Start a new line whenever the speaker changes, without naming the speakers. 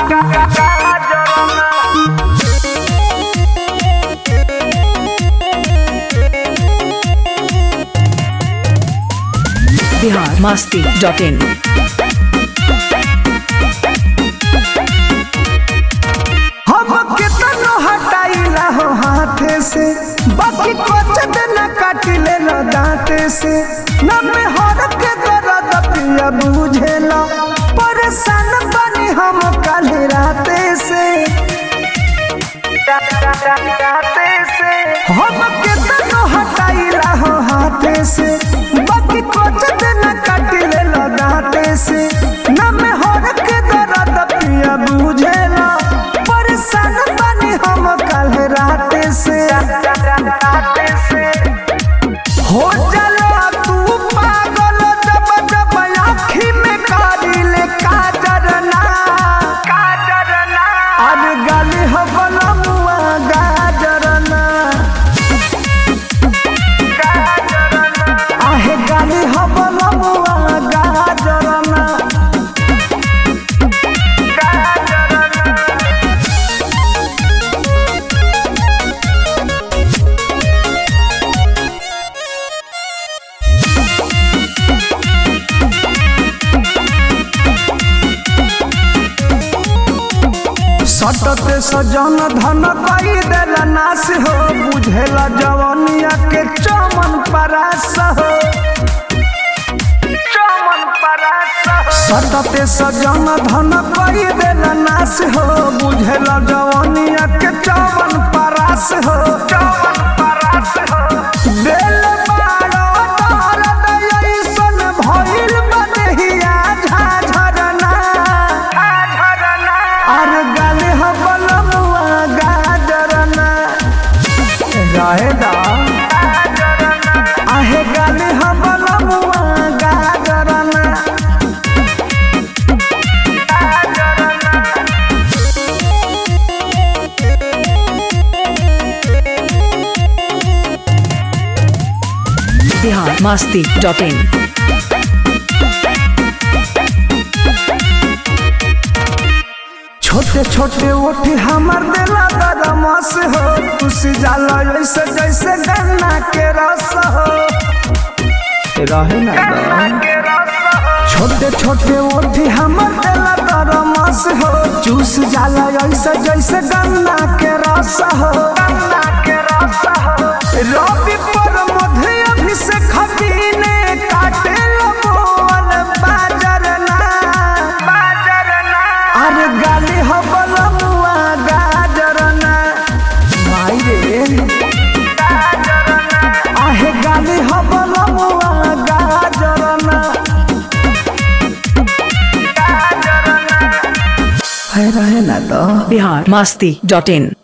biharmasti.in
हम कितना हटाइला हो हाथे से बाकी कुछ दिन काट ले लो दांते से न में हर के दर्द पिया बुझेला परेशान बनी हम कल राते से हम कितना हटाइला हो हाथे से बाकी कुछ दिन काट ले लो दांते से न में हर के दर्द पिया बुझेला परेशान बनी हम कल राते से हो जाला तू पागल जब जब आँखी में कारिले काजरना अरे गाली हो बलमुआ गाजरना आहे गाली हो बलमुआ गाजरना सटते सजन धन कई देला नाश हो बुझेला जवानिया के चमन परास हो सटते सजन धन कई देला नाश हो बुझेला जवानिया के चमन परास हो दिल बारो दर्द ऐसन भइल बदहिया झाझरना अरे गाली हो बलमुआ गाजरना रहेदा आहे गाली हो बलमुआ गाजरना
biharmasti.in
छोटे छोटे ओठी हमर दिला दरमस हो तुसी जाला ऐसे जैसे गन्ना के रस हो रहे ना छोटे छोटे ओठी हमर दिला दरमस हो चूस जाला ऐसे जैसे गन्ना के रस हो रवि पर मध्य अभिषेक खबीने काटे लगोल बाजरना अरे गाली हो बलमुआ गाजरना माई रे आहे गाली हो बलमुआ गाजरना है रहे ना तो
biharmasti.in